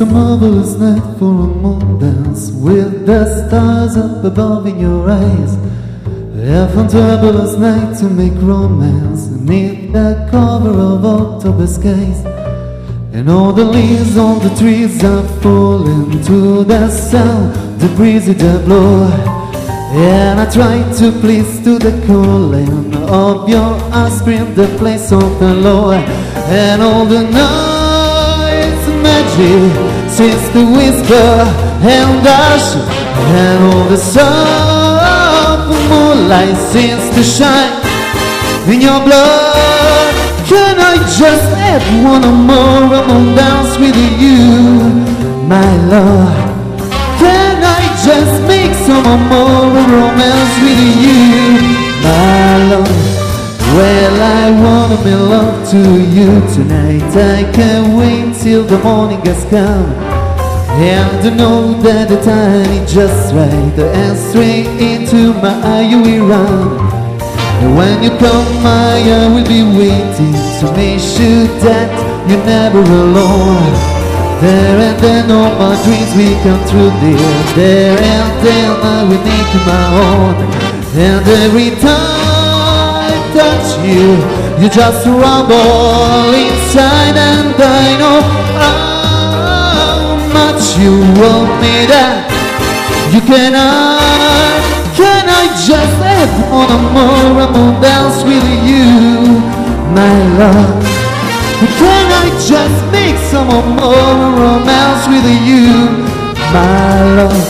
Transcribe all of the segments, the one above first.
a marvelous night for a moon dance, with the stars up above in your eyes. A fantabulous night to make romance beneath the cover of October skies. And all the leaves on the trees are falling to the sound, the breeze that blow. And I try to please to the calling of your offspring, the place of the Lord. And all the noise magic seems to whisper and dash, and all the soft moonlight seems to shine in your blood. Can I just have one more dance with you, my love? Can I just make some more romance with you, my love? Well, I wanna be loved to you tonight. I can't wait till the morning has come, and to know that the time is just right, and straight into my eye you will run. And when you come, my I will be waiting to make sure that you're never alone. There and then all my dreams will come true, dear. There and then I will make you my own. And every time I touch you, you just rumble inside. And I know how much you want me, that you cannot. Can I just have one more dance with you, my love? Can I just make some more romance with you, my love?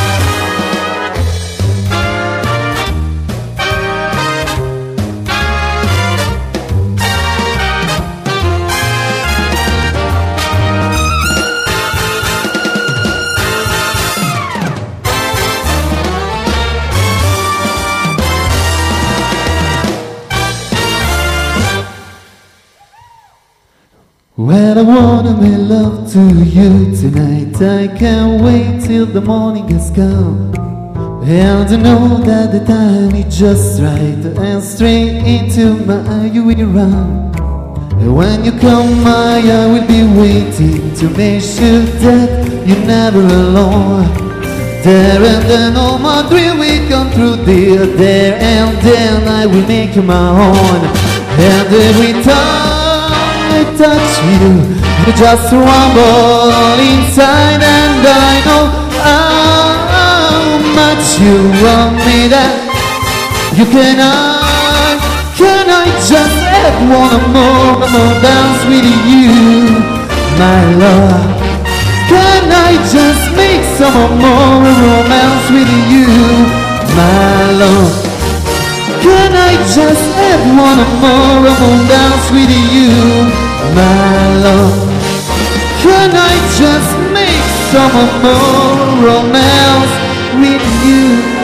Well, I wanna make love to you tonight. I can't wait till the morning has come, and to know that the time is just right, and straight into my eye you will run. And when you come, my I will be waiting to make sure that you're never alone. There and then all my dreams will come true, dear. There and then I will make you my own. And every time I touch you, you just rumble inside. And I know how much you want me, that you cannot. Can I just have one more dance with you, my love? Can I just make some more romance with you, my love? Can I just have one more dance with you, my love? Can I just make some more romance with you,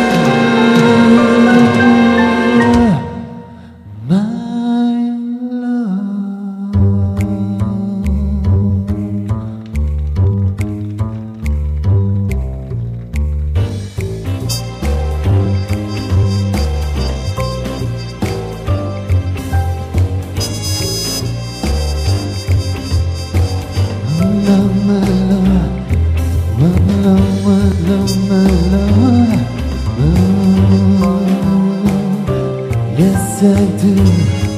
my love? Yes, I do.